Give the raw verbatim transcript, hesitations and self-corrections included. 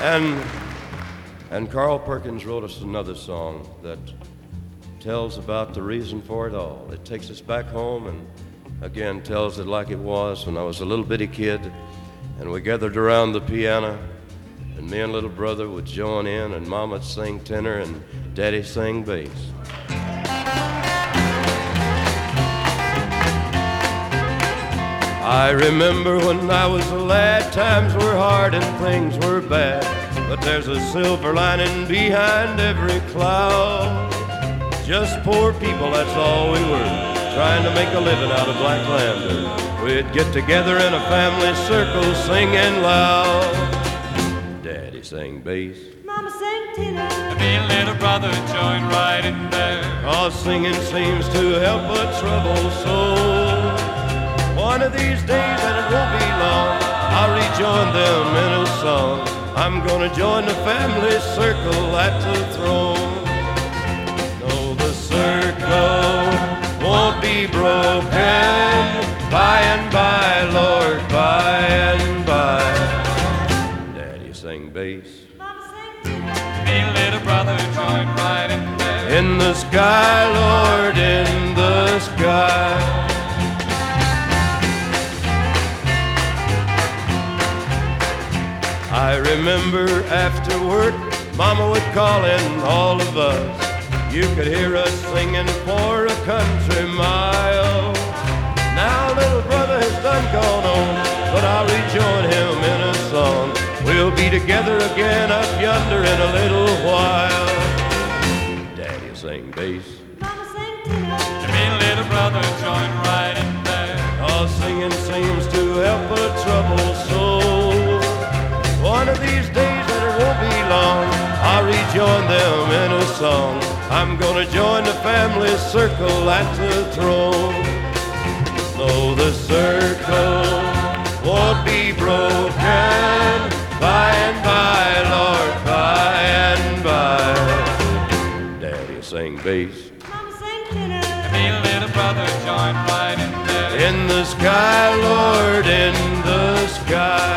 And, and Carl Perkins wrote us another song that tells about the reason for it all. It takes us back home and again tells it like it was when I was a little bitty kid and we gathered around the piano and me and little brother would join in and Mama'd sing tenor and Daddy sang bass. I remember when I was a lad, times were hard and things were bad, but there's a silver lining behind every cloud. Just poor people, that's all we were, trying to make a living out of Blacklander. We'd get together in a family circle singing loud. Daddy sang bass, Mama sang tenor, and me and little brother joined right in there. 'Cause singing seems to help a troubled soul. One of these days, and it won't be long, I'll rejoin them in a song. I'm gonna join the family circle at the throne. No, the circle won't be broken. By and by, Lord, by and by. Daddy sang bass, Mama sang tenor, Me and little brother joined right in there. in the sky, Lord, in the sky. I remember after work, Mama would call in all of us. You could hear us singing for a country mile. Now little brother has done gone on, but I'll rejoin him in a song. We'll be together again up yonder in a little while. Daddy will sing bass, Mama sang tenor, And me and little brother joined right in there. all singing seems to help a troubled soul. One of these days, and it won't be long, I'll rejoin them in a song. I'm gonna join the family circle at the throne. No, the circle won't be broken. By and by, Lord, by and by. Daddy sang bass, Mama sang tenor, And me and little brother joined right in there. in the sky, Lord, in the sky.